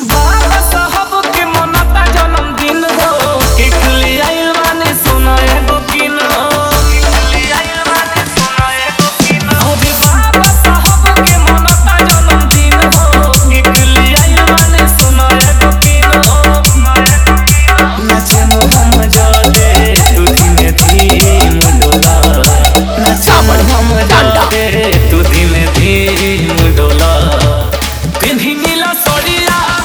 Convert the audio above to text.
बाबा साहब के मनता जन्मदिन हो, केक ले आइल बानी सोना एगो किन हो। अरे बाबा साहब के मनता जन्मदिन हो, केक ले आइल बानी सोना एगो किन हो। नाचे मोहम जादे तू धीमे धीम डोला, नाचे मोहम जादे तू धीमे धीम डोला। पिन्ही नीला सड़िया